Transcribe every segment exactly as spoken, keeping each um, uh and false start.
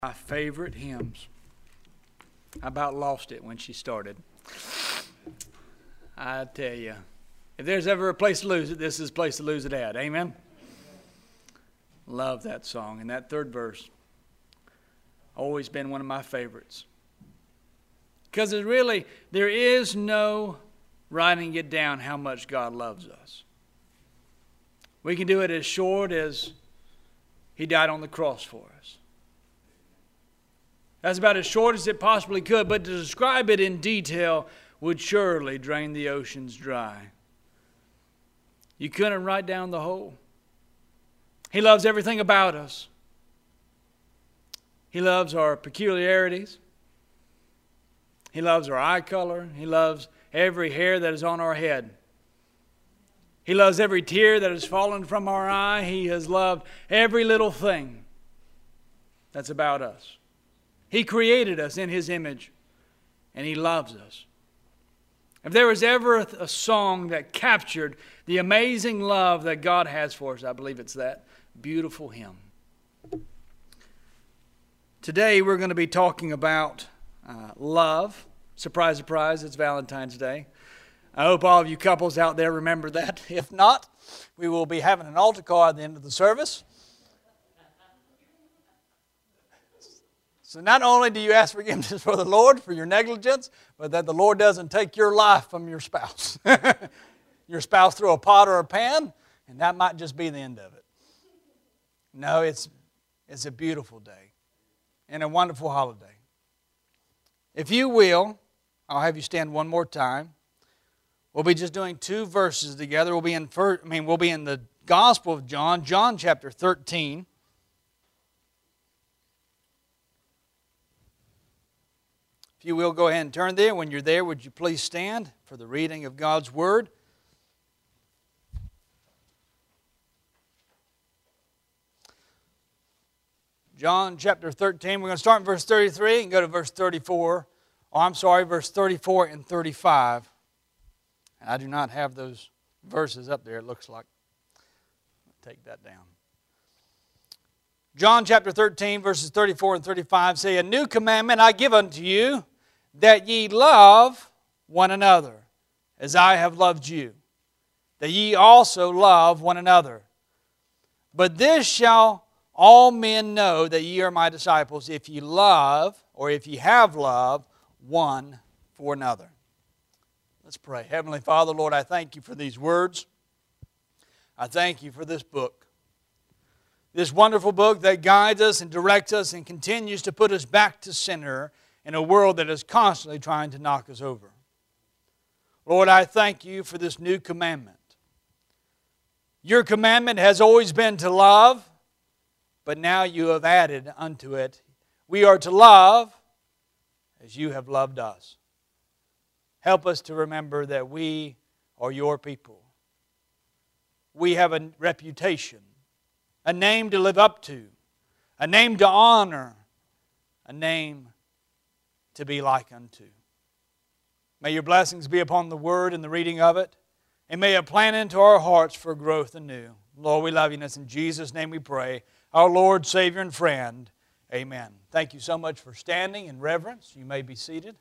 My favorite hymns. I about lost it when she started. I tell you, if there's ever a place to lose it, this is a place to lose it at. Amen? Love that song. And that third verse, always been one of my favorites. Because it really, there is no writing it down how much God loves us. We can do it as short as He died on the cross for us. That's about as short as it possibly could, but to describe it in detail would surely drain the oceans dry. You couldn't write down the whole. He loves everything about us. He loves our peculiarities. He loves our eye color. He loves every hair that is on our head. He loves every tear that has fallen from our eye. He has loved every little thing that's about us. He created us in His image, and He loves us. If there was ever a song that captured the amazing love that God has for us, I believe it's that beautiful hymn. Today we're going to be talking about uh, love. Surprise, surprise, it's Valentine's Day. I hope all of you couples out there remember that. If not, we will be having an altar call at the end of the service. So not only do you ask forgiveness for the Lord for your negligence, but that the Lord doesn't take your life from your spouse. Your spouse threw a pot or a pan, and that might just be the end of it. No, it's, it's a beautiful day and a wonderful holiday. If you will, I'll have you stand one more time. We'll be just doing two verses together. We'll be in, I mean, we'll be in the Gospel of John, John chapter thirteen. If you will, go ahead and turn there. When you're there, would you please stand for the reading of God's Word? John chapter thirteen. We're going to start in verse thirty-three and go to verse thirty-four. Oh, I'm sorry, verse thirty-four and thirty-five. I do not have those verses up there, it looks like. Take that down. John chapter thirteen, verses thirty-four and thirty-five say, "A new commandment I give unto you, that ye love one another, as I have loved you, that ye also love one another. But this shall all men know that ye are my disciples, if ye love, or if ye have love, one for another." Let's pray. Heavenly Father, Lord, I thank you for these words. I thank you for this book. This wonderful book that guides us and directs us and continues to put us back to center in a world that is constantly trying to knock us over. Lord, I thank you for this new commandment. Your commandment has always been to love, but now you have added unto it, we are to love as you have loved us. Help us to remember that we are your people. We have a reputation, a name to live up to, a name to honor, a name to be like unto. May your blessings be upon the Word and the reading of it, and may it plant into our hearts for growth anew. Lord, we love you, and it's in Jesus' name we pray. Our Lord, Savior, and friend. Amen. Thank you so much for standing in reverence. You may be seated.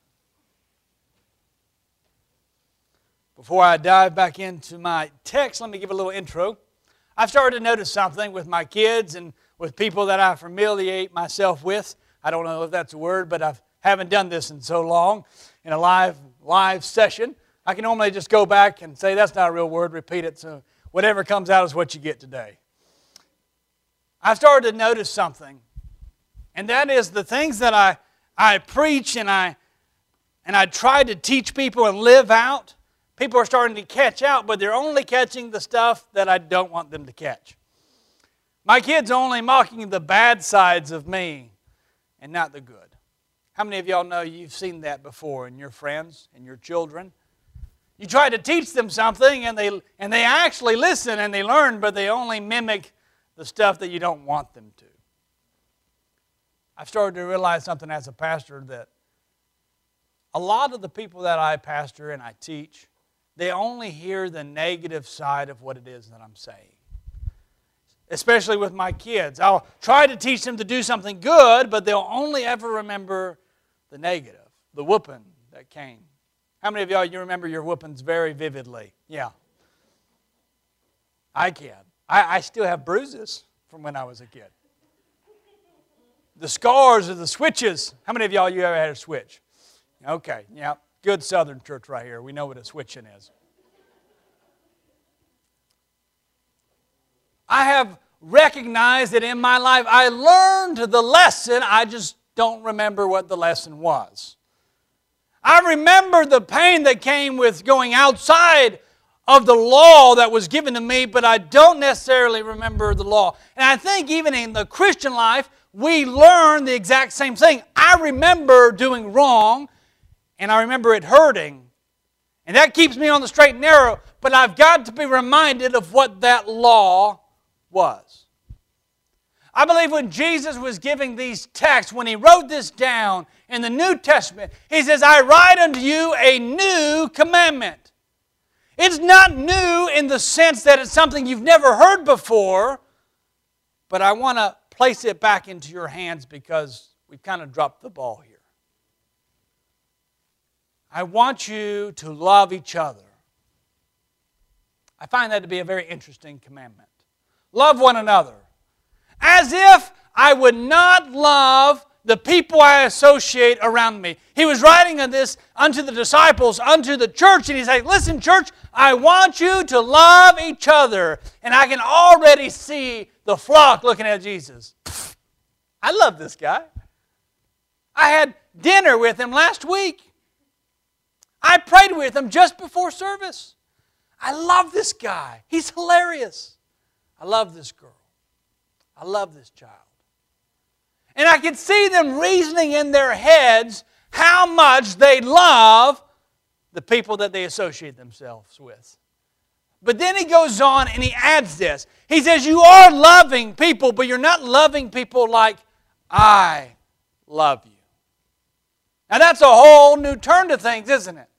Before I dive back into my text, let me give a little intro. I've started to notice something with my kids and with people that I familiate myself with. I don't know if that's a word, but I haven't done this in so long in a live live session. I can normally just go back and say, that's not a real word, repeat it. So whatever comes out is what you get today. I've started to notice something, and that is the things that I, I preach and I, and I try to teach people and live out. People are starting to catch out, but they're only catching the stuff that I don't want them to catch. My kids are only mocking the bad sides of me and not the good. How many of y'all know you've seen that before in your friends and your children? You try to teach them something and they, and they actually listen and they learn, but they only mimic the stuff that you don't want them to. I've started to realize something as a pastor, that a lot of the people that I pastor and I teach, they only hear the negative side of what it is that I'm saying. especially with my kids. I'll try to teach them to do something good, but they'll only ever remember the negative, the whooping that came. How many of y'all, you remember your whoopings very vividly? Yeah. I can. I, I still have bruises from when I was a kid. The scars of the switches. How many of y'all, you ever had a switch? Okay, yeah. Good Southern church right here. We know what a switching is. I have recognized that in my life I learned the lesson, I just don't remember what the lesson was. I remember the pain that came with going outside of the law that was given to me, but I don't necessarily remember the law. And I think even in the Christian life, we learn the exact same thing. I remember doing wrong, and I remember it hurting. And that keeps me on the straight and narrow, but I've got to be reminded of what that law was. I believe when Jesus was giving these texts, when He wrote this down in the New Testament, He says, I write unto you a new commandment. It's not new in the sense that it's something you've never heard before, but I want to place it back into your hands because we've kind of dropped the ball here. I want you to love each other. I find that to be a very interesting commandment. Love one another. As if I would not love the people I associate around me. He was writing this unto the disciples, unto the church, and he's like, listen, church, I want you to love each other. And I can already see the flock looking at Jesus. I love this guy. I had dinner with him last week. I prayed with him just before service. I love this guy. He's hilarious. I love this girl. I love this child. And I could see them reasoning in their heads how much they love the people that they associate themselves with. But then he goes on and he adds this. He says, you are loving people, but you're not loving people like I love you. Now that's a whole new turn to things, isn't it?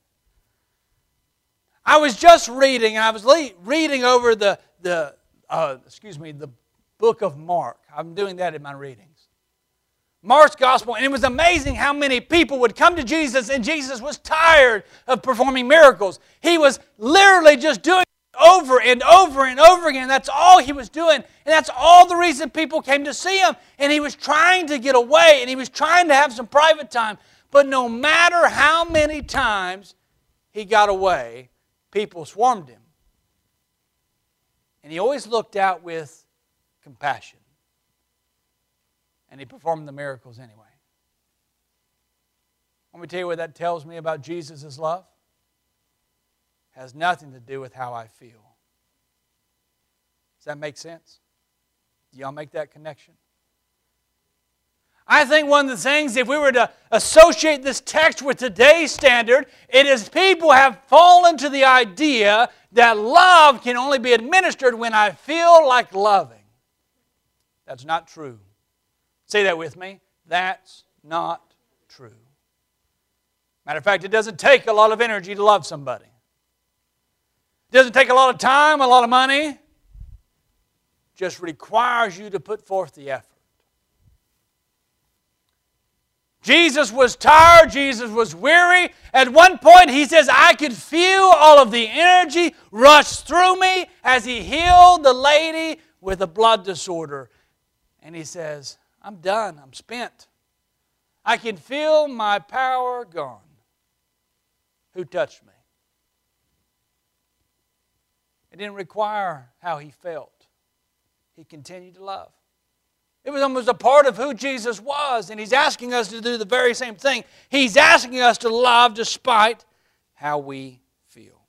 I was just reading, and I was le- reading over the, the uh, excuse me, the book of Mark. I'm doing that in my readings. Mark's gospel, and it was amazing how many people would come to Jesus, and Jesus was tired of performing miracles. He was literally just doing it over and over and over again. That's all he was doing, and that's all the reason people came to see him. And he was trying to get away, and he was trying to have some private time. But no matter how many times he got away, people swarmed him. And he always looked out with compassion. And he performed the miracles anyway. Let me tell you what that tells me about Jesus' love. It has nothing to do with how I feel. Does that make sense? Do y'all make that connection? I think one of the things, if we were to associate this text with today's standard, it is people have fallen to the idea that love can only be administered when I feel like loving. That's not true. Say that with me. That's not true. Matter of fact, it doesn't take a lot of energy to love somebody. It doesn't take a lot of time, a lot of money. It just requires you to put forth the effort. Jesus was tired. Jesus was weary. At one point, he says, I could feel all of the energy rush through me as he healed the lady with a blood disorder. And he says, I'm done. I'm spent. I can feel my power gone. Who touched me? It didn't require how he felt. He continued to love. It was almost a part of who Jesus was, and he's asking us to do the very same thing. He's asking us to love despite how we feel.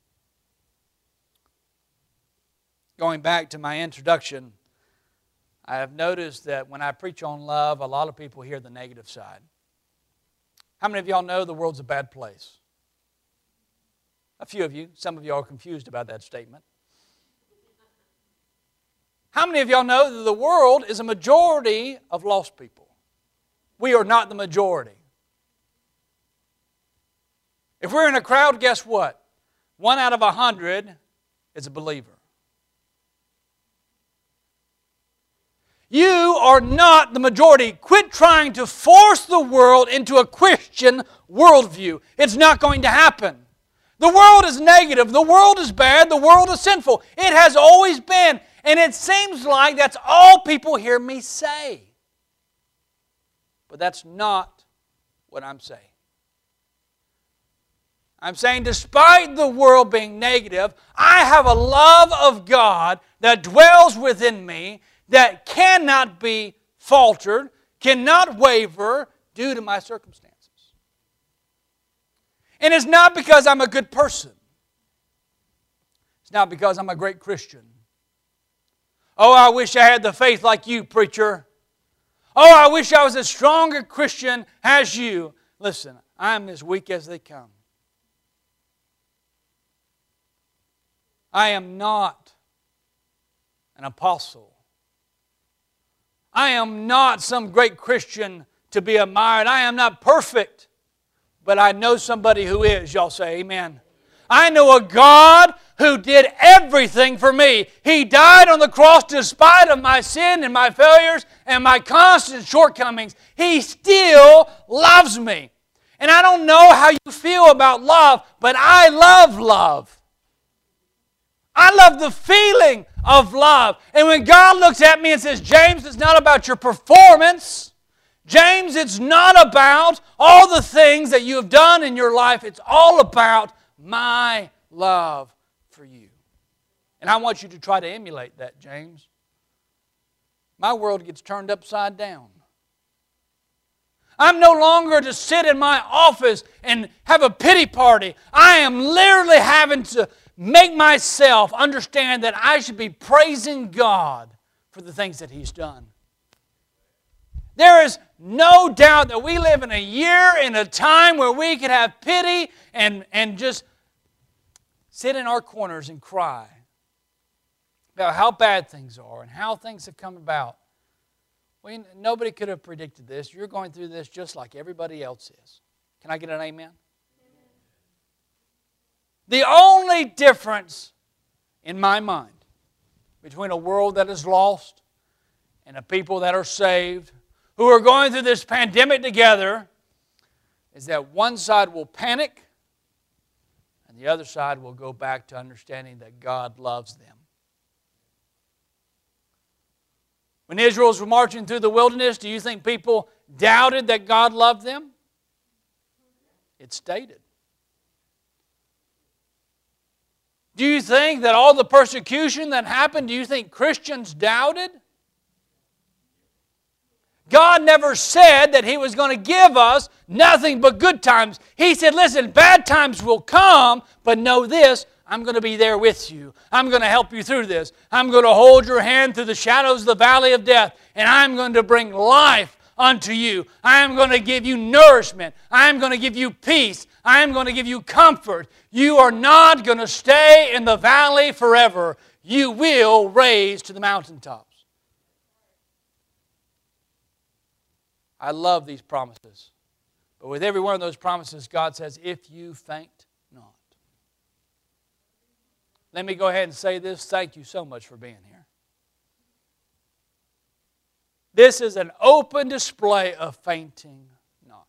Going back to my introduction, I have noticed that when I preach on love, a lot of people hear the negative side. How many of y'all know the world's a bad place? A few of you. Some of y'all are confused about that statement. How many of y'all know that the world is a majority of lost people? We are not the majority. If we're in a crowd, guess what? One out of a hundred is a believer. You are not the majority. Quit trying to force the world into a Christian worldview. It's not going to happen. The world is negative. The world is bad. The world is sinful. It has always been. And it seems like that's all people hear me say. But that's not what I'm saying. I'm saying despite the world being negative, I have a love of God that dwells within me that cannot be faltered, cannot waver due to my circumstances. And it's not because I'm a good person. It's not because I'm a great Christian. Oh, I wish I had the faith like you, preacher. Oh, I wish I was as strong a Christian as you. Listen, I'm as weak as they come. I am not an apostle. I am not some great Christian to be admired. I am not perfect, but I know somebody who is. Y'all say amen. I know a God who did everything for me. He died on the cross despite of my sin and my failures and my constant shortcomings. He still loves me. And I don't know how you feel about love, but I love love. I love the feeling of love. And when God looks at me and says, James, it's not about your performance. James, it's not about all the things that you have done in your life. It's all about my love for you. And I want you to try to emulate that, James. My world gets turned upside down. I'm no longer to sit in my office and have a pity party. I am literally having to make myself understand that I should be praising God for the things that He's done. There is no doubt that we live in a year, in a time where we can have pity and, and just sit in our corners and cry about how bad things are and how things have come about. We, nobody could have predicted this. You're going through this just like everybody else is. Can I get an amen? The only difference in my mind between a world that is lost and a people that are saved, who are going through this pandemic together, is that one side will panic and the other side will go back to understanding that God loves them. When Israel was marching through the wilderness, do you think people doubted that God loved them? It's stated. Do you think that all the persecution that happened, do you think Christians doubted? God never said that He was going to give us nothing but good times. He said, listen, bad times will come, but know this, I'm going to be there with you. I'm going to help you through this. I'm going to hold your hand through the shadows of the valley of death, and I'm going to bring life unto you. I am going to give you nourishment. I am going to give you peace. I am going to give you comfort. You are not going to stay in the valley forever. You will raise to the mountaintops. I love these promises. But with every one of those promises, God says, if you faint not. Let me go ahead and say this. Thank you so much for being here. This is an open display of fainting not.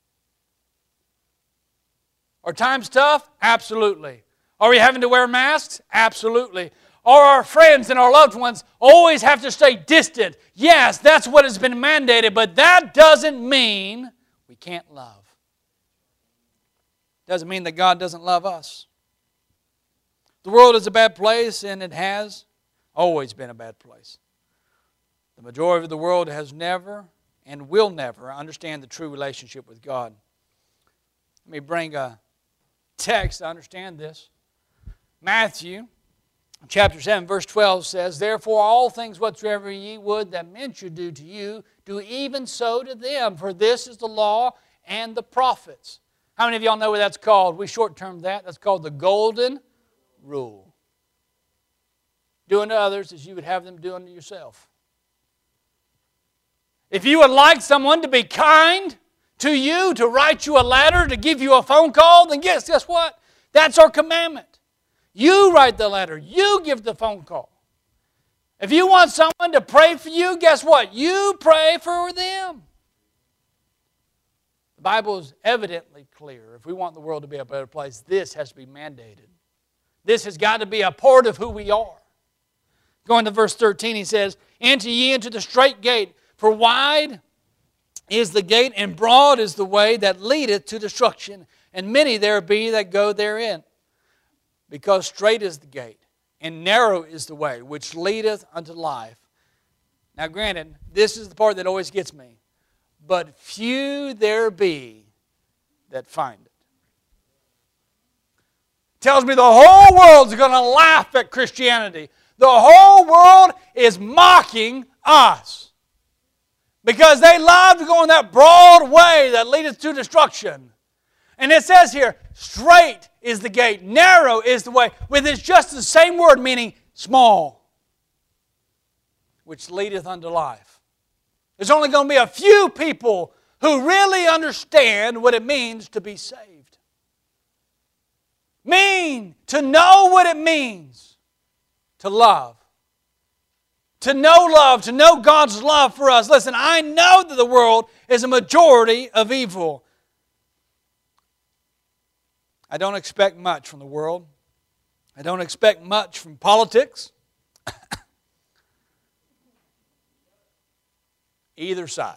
Are times tough? Absolutely. Are we having to wear masks? Absolutely. Are our friends and our loved ones always have to stay distant? Yes, that's what has been mandated, but that doesn't mean we can't love. Doesn't mean that God doesn't love us. The world is a bad place, and it has always been a bad place. The majority of the world has never and will never understand the true relationship with God. Let me bring a text to understand this. Matthew chapter seven, verse twelve says, therefore all things whatsoever ye would that men should do to you, do even so to them, for this is the law and the prophets. How many of y'all know what that's called? We short-term that. That's called the golden rule. Do unto others as you would have them do unto yourself. If you would like someone to be kind to you, to write you a letter, to give you a phone call, then guess, guess what? That's our commandment. You write the letter. You give the phone call. If you want someone to pray for you, guess what? You pray for them. The Bible is evidently clear. If we want the world to be a better place, this has to be mandated. This has got to be a part of who we are. Going to verse thirteen, he says, enter ye into the strait gate, for wide is the gate, and broad is the way that leadeth to destruction, and many there be that go therein. Because strait is the gate, and narrow is the way, which leadeth unto life. Now granted, this is the part that always gets me. But few there be that find it. Tells me the whole world's going to laugh at Christianity. The whole world is mocking us. Because they love to go in that broad way that leadeth to destruction. And it says here, straight is the gate, narrow is the way, with it's just the same word meaning small, which leadeth unto life. There's only going to be a few people who really understand what it means to be saved. Mean, to know what it means to love. To know love, to know God's love for us. Listen, I know that the world is a majority of evil. I don't expect much from the world. I don't expect much from politics. Either side.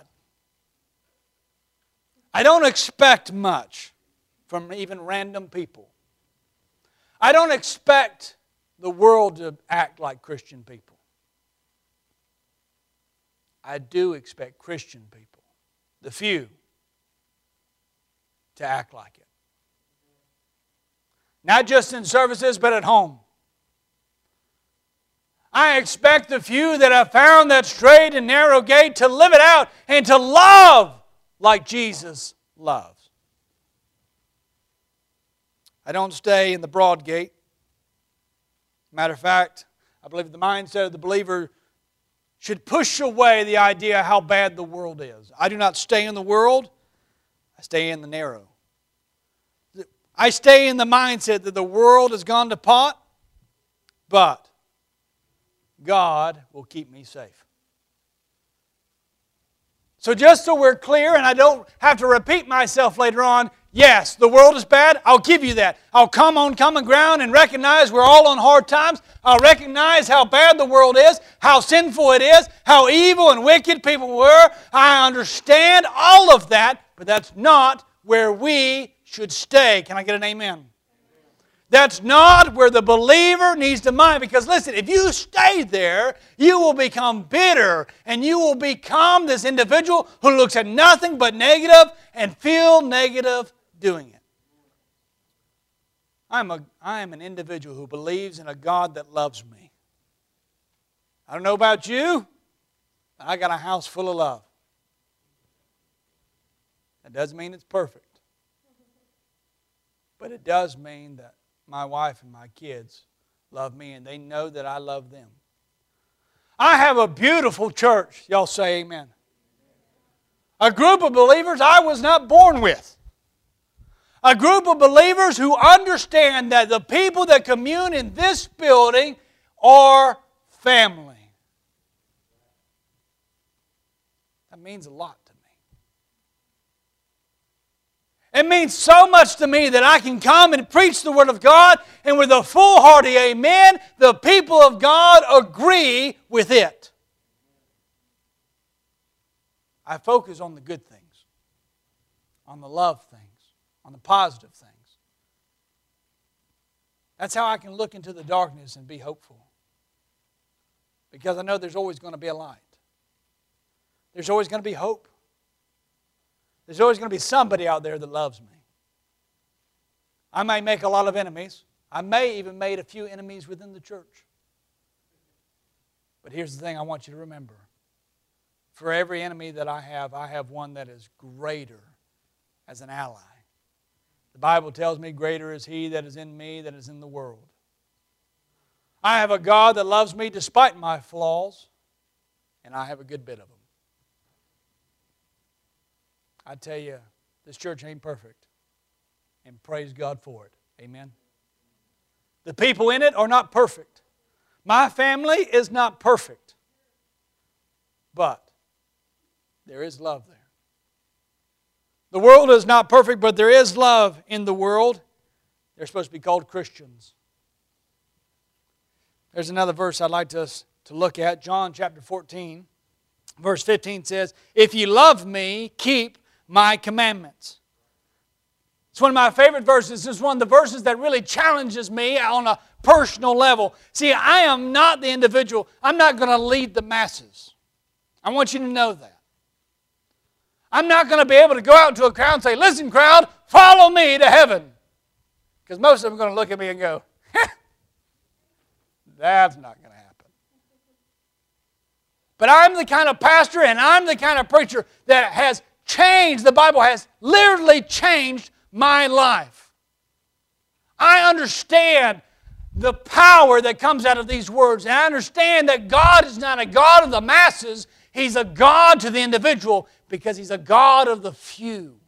I don't expect much from even random people. I don't expect the world to act like Christian people. I do expect Christian people, the few, to act like it. Not just in services, but at home. I expect the few that have found that straight and narrow gate to live it out and to love like Jesus loves. I don't stay in the broad gate. Matter of fact, I believe the mindset of the believer should push away the idea how bad the world is. I do not stay in the world. I stay in the narrow. I stay in the mindset that the world has gone to pot, but God will keep me safe. So just so we're clear and I don't have to repeat myself later on, yes, the world is bad. I'll give you that. I'll come on common ground and recognize we're all on hard times. I'll recognize how bad the world is, how sinful it is, how evil and wicked people were. I understand all of that, but that's not where we should stay. Can I get an amen? That's not where the believer needs to mind. Because listen, if you stay there, you will become bitter and you will become this individual who looks at nothing but negative and feel negative doing it. I'm a, I am an individual who believes in a God that loves me. I don't know about you, but I got a house full of love. That doesn't mean it's perfect. But it does mean that my wife and my kids love me and they know that I love them. I have a beautiful church. Y'all say amen. A group of believers I was not born with. A group of believers who understand that the people that commune in this building are family. That means a lot to me. It means so much to me that I can come and preach the Word of God, and with a full hearty amen, the people of God agree with it. I focus on the good things, on the love things, on the positive things. That's how I can look into the darkness and be hopeful. Because I know there's always going to be a light. There's always going to be hope. There's always going to be somebody out there that loves me. I may make a lot of enemies. I may even make a few enemies within the church. But here's the thing I want you to remember. For every enemy that I have, I have one that is greater as an ally. The Bible tells me, greater is He that is in me than is in the world. I have a God that loves me despite my flaws, and I have a good bit of them. I tell you, this church ain't perfect, and praise God for it. Amen. The people in it are not perfect. My family is not perfect, but there is love there. The world is not perfect, but there is love in the world. They're supposed to be called Christians. There's another verse I'd like us to look at. John chapter fourteen, verse fifteen says, "If ye love me, keep my commandments." It's one of my favorite verses. It's one of the verses that really challenges me on a personal level. See, I am not the individual. I'm not going to lead the masses. I want you to know that. I'm not going to be able to go out to a crowd and say, "Listen, crowd, follow me to heaven." Because most of them are going to look at me and go, that's not going to happen. But I'm the kind of pastor and I'm the kind of preacher that has changed, the Bible has literally changed my life. I understand the power that comes out of these words. And I understand that God is not a God of the masses. He's a God to the individual because He's a God of the few.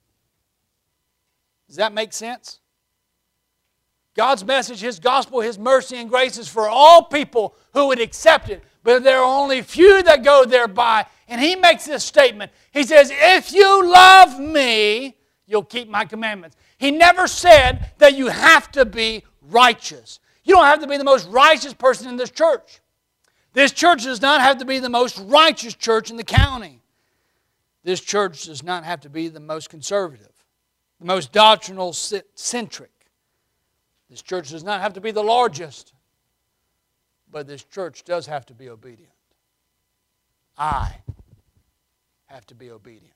Does that make sense? God's message, His gospel, His mercy and grace is for all people who would accept it. But there are only few that go thereby. And He makes this statement. He says, "If you love me, you'll keep my commandments." He never said that you have to be righteous. You don't have to be the most righteous person in this church. This church does not have to be the most righteous church in the county. This church does not have to be the most conservative, the most doctrinal centric. This church does not have to be the largest, but this church does have to be obedient. I have to be obedient.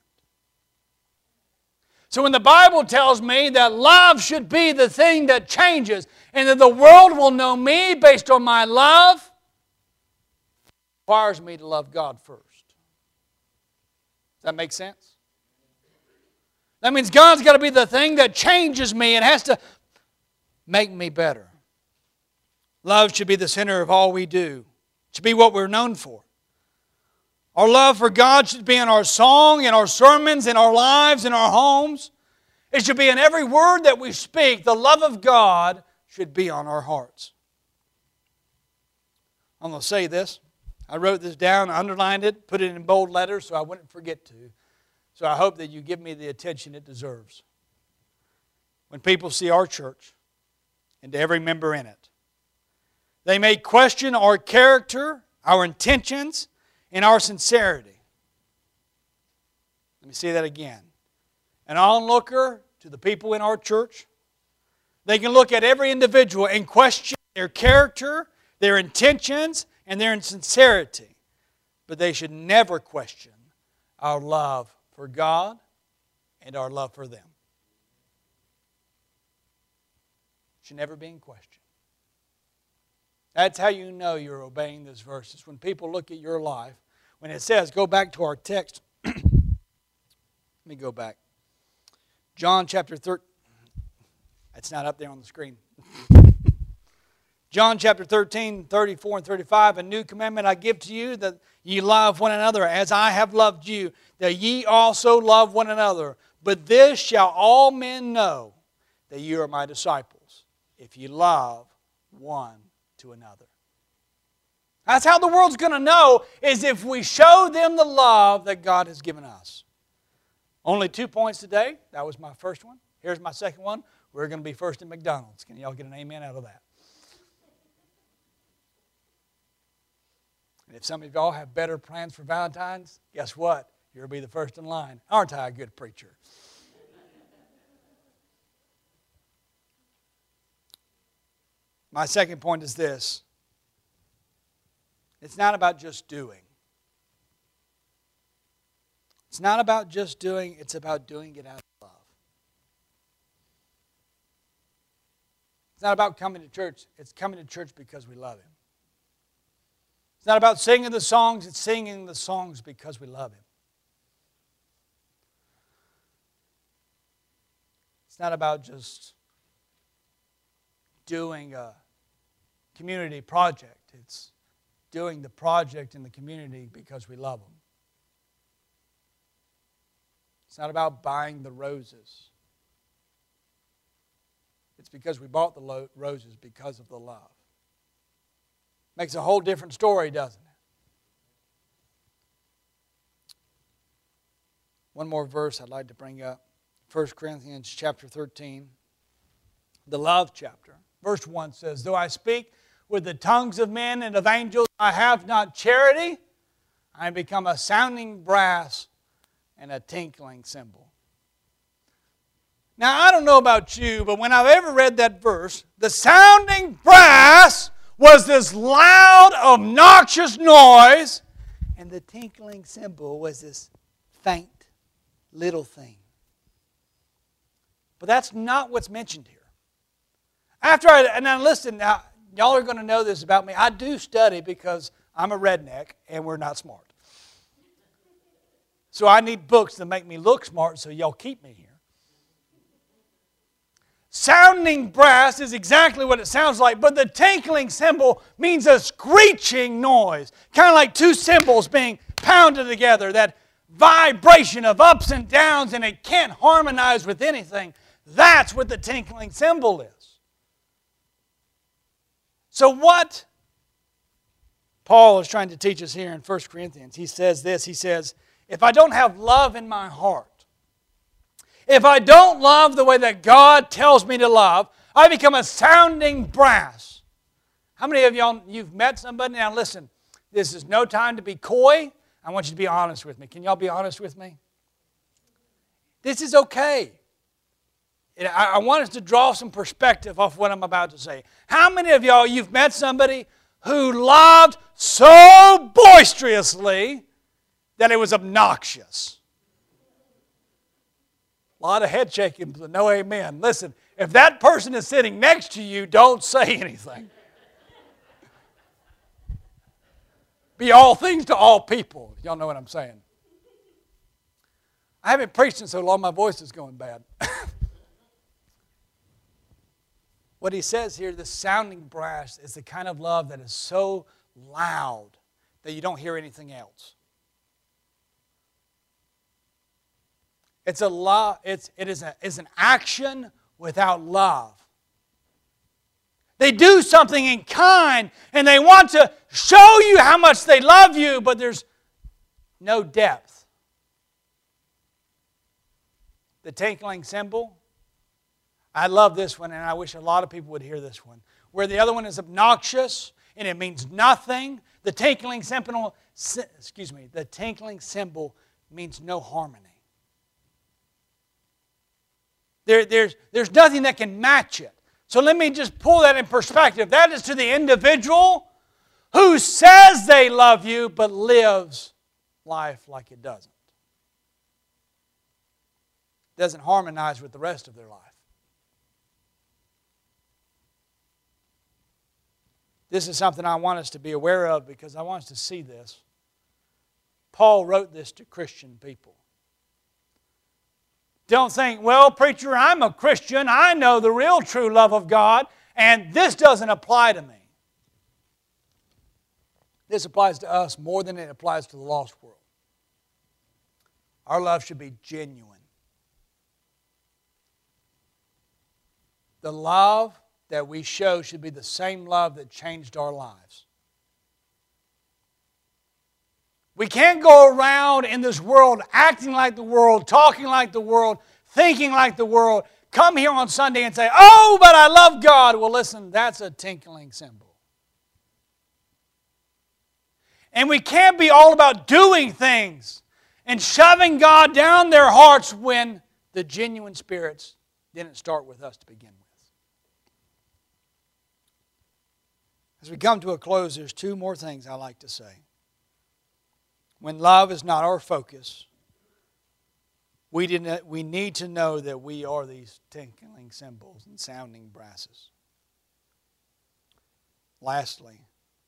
So when the Bible tells me that love should be the thing that changes and that the world will know me based on my love, it requires me to love God first. Does that make sense? That means God's got to be the thing that changes me. It has to make me better. Love should be the center of all we do. It should be what we're known for. Our love for God should be in our song, in our sermons, in our lives, in our homes. It should be in every word that we speak. The love of God should be on our hearts. I'm going to say this. I wrote this down, underlined it, put it in bold letters so I wouldn't forget to. So I hope that you give me the attention it deserves. When people see our church and to every member in it, they may question our character, our intentions, and our sincerity. Let me say that again. An onlooker to the people in our church, they can look at every individual and question their character, their intentions, and their sincerity. But they should never question our love for God and our love for them. It should never be in question. That's how you know you're obeying this verse. It's when people look at your life. When it says, go back to our text. Let me go back. John chapter thirteen. It's not up there on the screen. John chapter thirteen, thirty-four and thirty-five. A new commandment I give to you, that ye love one another as I have loved you, that ye also love one another. But this shall all men know, that you are my disciples, if ye love one to another. That's how the world's going to know, is if we show them the love that God has given us. Only two points today. That was my first one. Here's my second one. We're going to be first in McDonald's. Can y'all get an amen out of that? And if some of y'all have better plans for Valentine's, guess what? You'll be the first in line. Aren't I a good preacher? My second point is this. It's not about just doing. It's not about just doing, it's about doing it out of love. It's not about coming to church, it's coming to church because we love Him. It's not about singing the songs, it's singing the songs because we love Him. It's not about just doing a community project. It's doing the project in the community because we love them. It's not about buying the roses. It's because we bought the lo- roses because of the love. Makes a whole different story, doesn't it? One more verse I'd like to bring up. First Corinthians chapter thirteen, the love chapter. Verse one says, though I speak with the tongues of men and of angels, I have not charity, I become a sounding brass and a tinkling cymbal. Now, I don't know about you, but when I've ever read that verse, the sounding brass was this loud, obnoxious noise, and the tinkling cymbal was this faint little thing. But that's not what's mentioned here. After I, and now listen, now, y'all are going to know this about me. I do study because I'm a redneck and we're not smart. So I need books that make me look smart, so y'all keep me here. Sounding brass is exactly what it sounds like, but the tinkling cymbal means a screeching noise, kind of like two cymbals being pounded together, that vibration of ups and downs, and it can't harmonize with anything. That's what the tinkling cymbal is. So what Paul is trying to teach us here in First Corinthians, he says this, he says, if I don't have love in my heart, if I don't love the way that God tells me to love, I become a sounding brass. How many of y'all, you've met somebody? Now listen, this is no time to be coy. I want you to be honest with me. Can y'all be honest with me? This is okay. I, I want us to draw some perspective off what I'm about to say. How many of y'all, you've met somebody who loved so boisterously that it was obnoxious? A lot of head shaking, but no amen. Listen, if that person is sitting next to you, don't say anything. Be all things to all people. Y'all know what I'm saying. I haven't preached in so long, my voice is going bad. What he says here, the sounding brass, is the kind of love that is so loud that you don't hear anything else. It's a love, it's, it is a, it's an action without love. They do something in kind and they want to show you how much they love you, but there's no depth. The tinkling cymbal, I love this one and I wish a lot of people would hear this one. Where the other one is obnoxious and it means nothing, the tinkling cymbal, excuse me, the tinkling cymbal means no harmony. There, there's, there's nothing that can match it. So let me just pull that in perspective. That is to the individual who says they love you but lives life like it doesn't. Doesn't harmonize with the rest of their life. This is something I want us to be aware of because I want us to see this. Paul wrote this to Christian people. Don't think, well, preacher, I'm a Christian. I know the real true love of God, and this doesn't apply to me. This applies to us more than it applies to the lost world. Our love should be genuine. The love that we show should be the same love that changed our lives. We can't go around in this world acting like the world, talking like the world, thinking like the world, come here on Sunday and say, oh, but I love God. Well, listen, that's a tinkling cymbal. And we can't be all about doing things and shoving God down their hearts when the genuine spirits didn't start with us to begin with. As we come to a close, there's two more things I like to say. When love is not our focus, we, didn't, we need to know that we are these tinkling cymbals and sounding brasses. Lastly,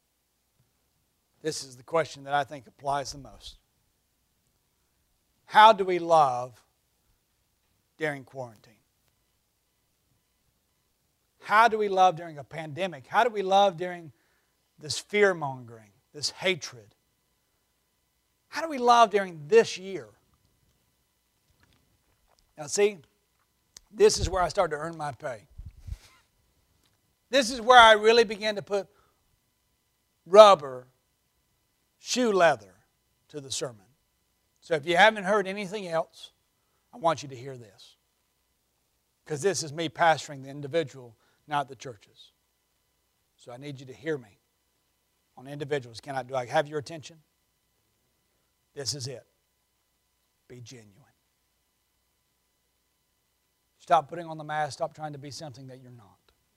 this is the question that I think applies the most. How do we love during quarantine? How do we love during a pandemic? How do we love during this fear-mongering, this hatred? How do we love during this year? Now see, this is where I started to earn my pay. This is where I really began to put rubber, shoe leather to the sermon. So if you haven't heard anything else, I want you to hear this. Because this is me pastoring the individual, not the churches. So I need you to hear me on individuals. Can I, do I have your attention? This is it. Be genuine. Stop putting on the mask. Stop trying to be something that you're not.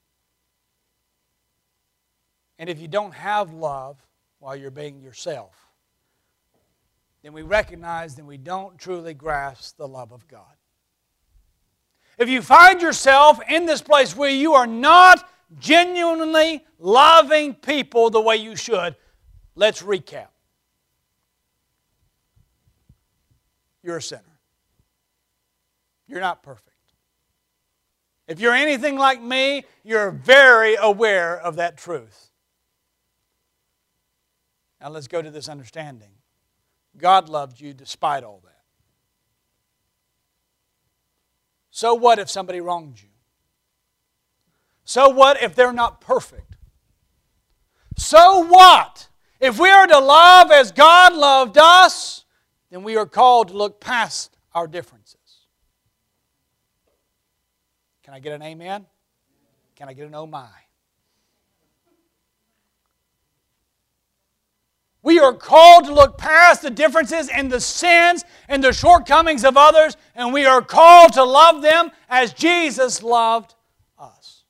And if you don't have love while you're being yourself, then we recognize that we don't truly grasp the love of God. If you find yourself in this place where you are not genuinely loving people the way you should, let's recap. You're a sinner. You're not perfect. If you're anything like me, you're very aware of that truth. Now let's go to this understanding. God loved you despite all that. So what if somebody wronged you? So what if they're not perfect? So what if we are to love as God loved us? Then we are called to look past our differences. Can I get an amen? Can I get an oh my? We are called to look past the differences and the sins and the shortcomings of others, and we are called to love them as Jesus loved us.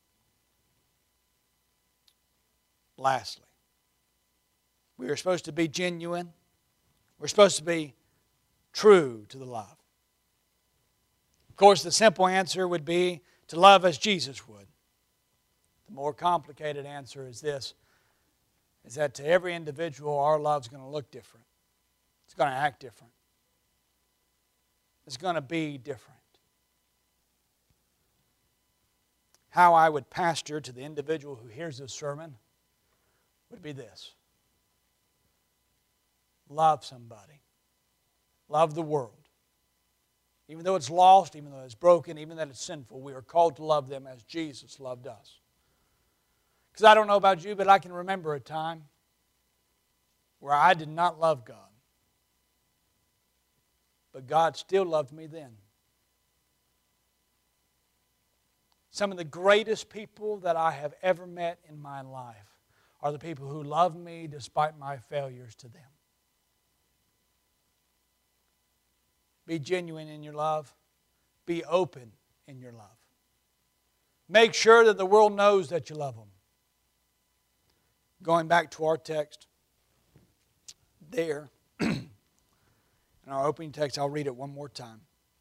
Lastly, we are supposed to be genuine. We're supposed to be true to the love. Of course, the simple answer would be to love as Jesus would. The more complicated answer is this, is that to every individual, our love's going to look different. It's going to act different. It's going to be different. How I would pastor to the individual who hears this sermon would be this. Love somebody. Love the world. Even though it's lost, even though it's broken, even though it's sinful, we are called to love them as Jesus loved us. Because I don't know about you, but I can remember a time where I did not love God. But God still loved me then. Some of the greatest people that I have ever met in my life are the people who love me despite my failures to them. Be genuine in your love. Be open in your love. Make sure that the world knows that you love them. Going back to our text, there, in our opening text, I'll read it one more time.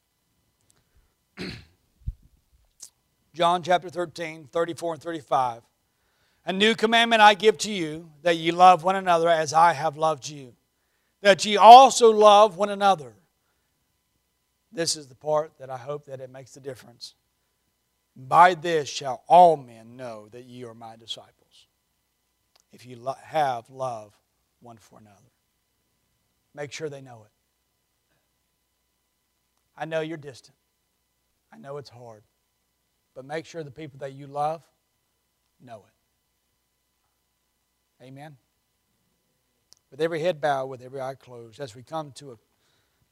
John chapter thirteen, thirty-four and thirty-five. A new commandment I give to you, that ye love one another as I have loved you, that ye also love one another. This is the part that I hope that it makes the difference. By this shall all men know that ye are my disciples, if you lo- have love one for another. Make sure they know it. I know you're distant. I know it's hard. But make sure the people that you love know it. Amen? With every head bowed, with every eye closed, as we come to a